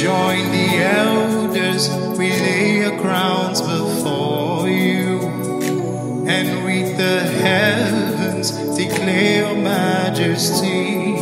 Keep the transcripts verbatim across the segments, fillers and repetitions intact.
join the elders, we lay our crowns before you, and with the heavens declare your majesty.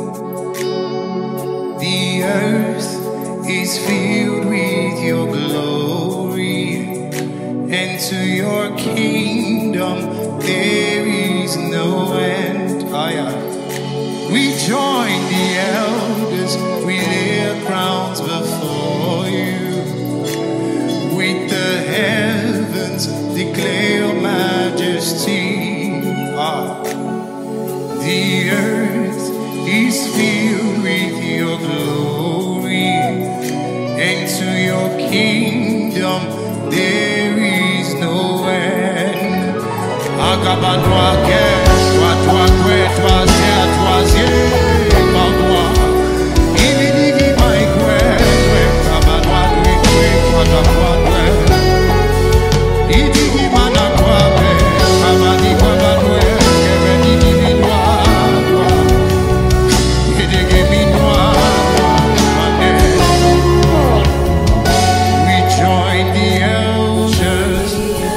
The earth is filled with your glory, and to your kingdom there is no end. Aye, aye. We join the elders, we lay our crowns before you, with the heavens declare your majesty. Ah. The earth is filled with your glory, and to your kingdom there is no end. Agabanoa ke, toi toi que toi c'est toi c'est par toi. Il dit qui mai que, agabanoa que toi toi toi que. Il dit qui mana quoi que, agabani quoi que, que veni di mi toi. Il dit que mi toi. We join the elders.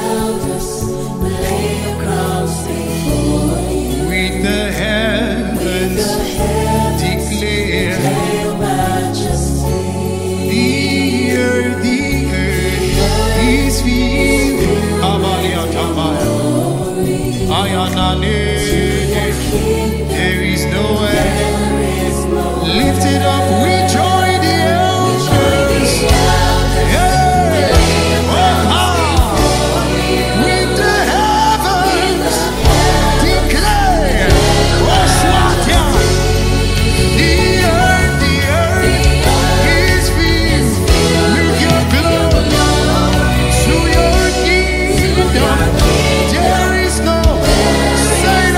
With the heavens declare the earth, the earth is filled. There is no end. Lift it up, we join the elders. Yeah. Oh, with the heavens declare. Oh, Swatya. The earth, the earth is filled with your glory. To your kingdom there is no same.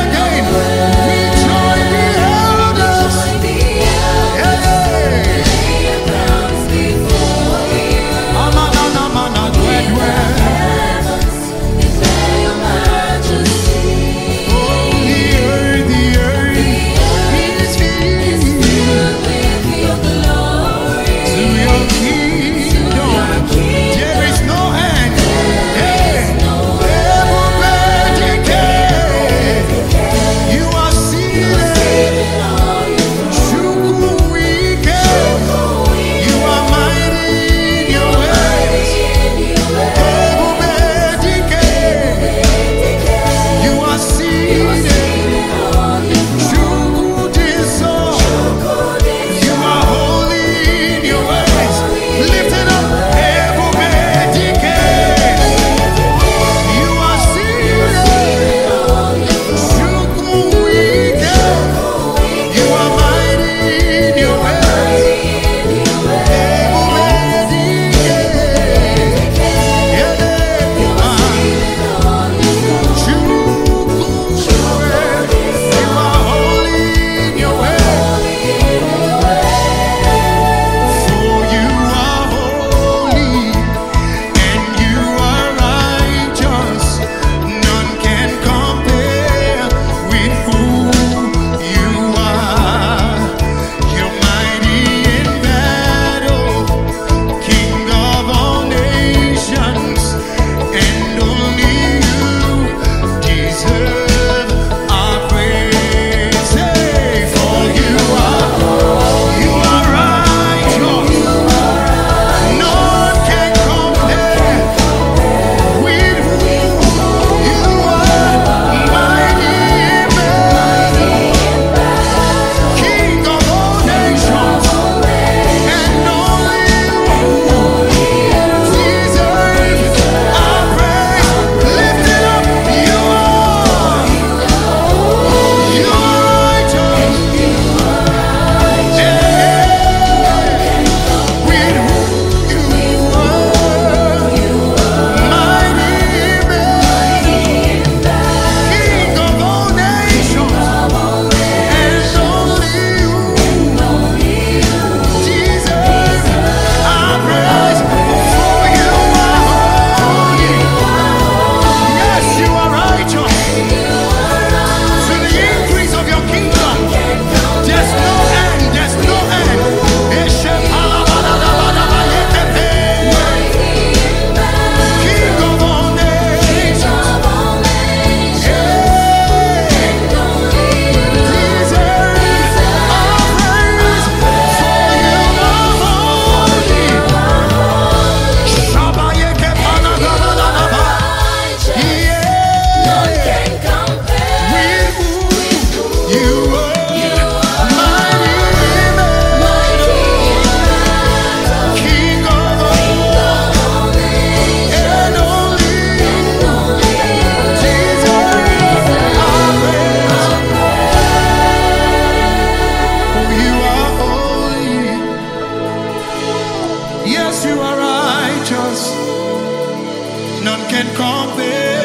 None can compare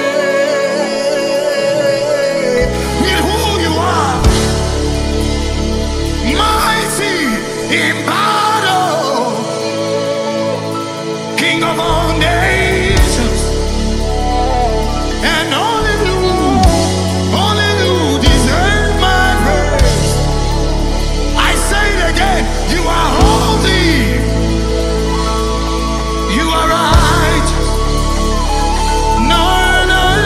with who you are. Mighty in battle, King of all nations, and only you, only you deserve my praise. I say it again, you are holy, you are righteous. None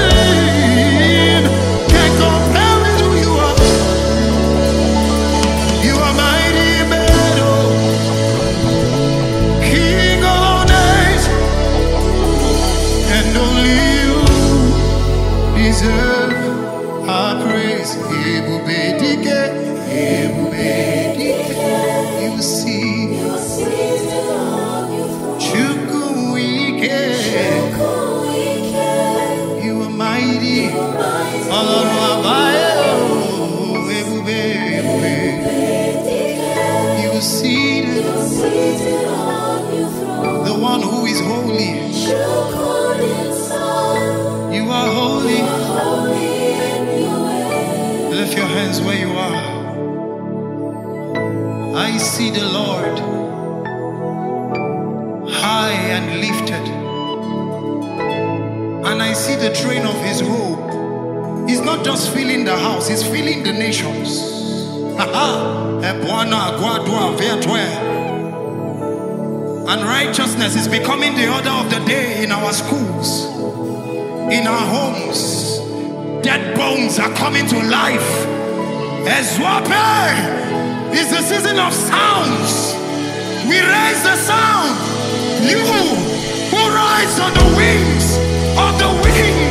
can compare with who you are. You are mighty in battle, King of all nations, and only you deserve our praise. Ebubedike, Ebubedike, you see, Chukwuike, you are mighty. All of our bio, Ebube, you are seated, the one who is holy. You are holy. Lift your hands where you are. I see the Lord high and lifted, and I see the train of his robe. He's not just filling the house, he's filling the nations. And righteousness is becoming the order of the day in our schools, in our homes. Dead bones are coming to life. Ezwape is the season of sounds. We raise the sound. You who rides on the wings of the wind,